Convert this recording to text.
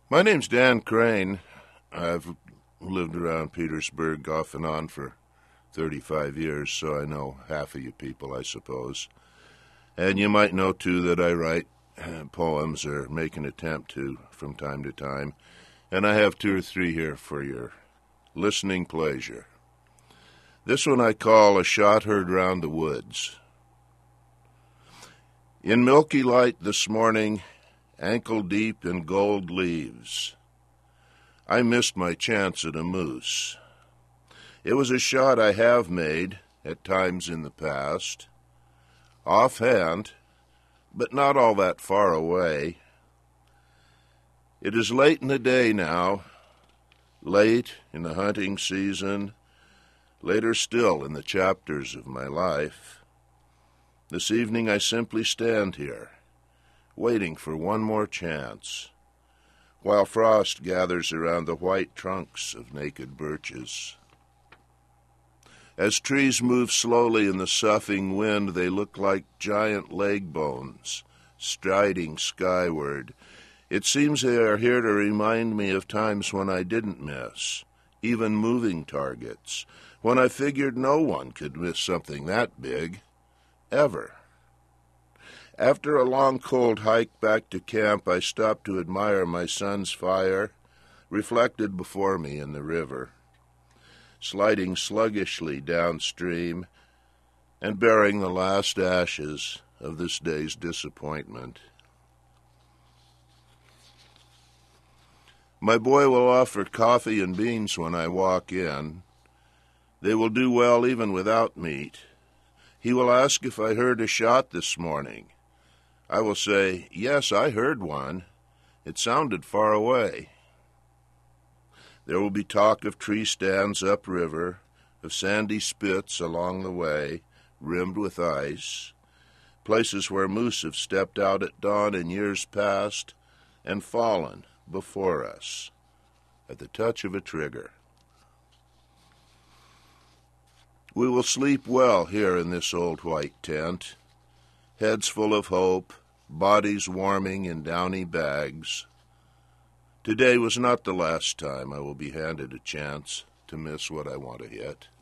My name's Dan Crane. I've lived around Petersburg off and on for 35 years, so I know half of you people, I suppose. And you might know, too, that I write poems or make an attempt to from time to time, and I have 2 or 3 here for your listening pleasure. This one I call A Shot Heard Round the Woods. In milky light this morning, ankle-deep in gold leaves, I missed my chance at a moose. It was a shot I have made at times in the past, offhand, but not all that far away. It is late in the day now, late in the hunting season, later still in the chapters of my life. This evening I simply stand here, waiting for one more chance, while frost gathers around the white trunks of naked birches. As trees move slowly in the soughing wind, they look like giant leg bones, striding skyward. It seems they are here to remind me of times when I didn't miss, even moving targets, when I figured no one could miss something that big, ever. After a long, cold hike back to camp, I stopped to admire my son's fire, reflected before me in the river, sliding sluggishly downstream and bearing the last ashes of this day's disappointment. My boy will offer coffee and beans when I walk in. They will do well even without meat. He will ask if I heard a shot this morning. I will say, yes, I heard one. It sounded far away. There will be talk of tree stands upriver, of sandy spits along the way, rimmed with ice, places where moose have stepped out at dawn in years past and fallen before us at the touch of a trigger. We will sleep well here in this old white tent, heads full of hope, bodies warming in downy bags. Today was not the last time I will be handed a chance to miss what I want to hit.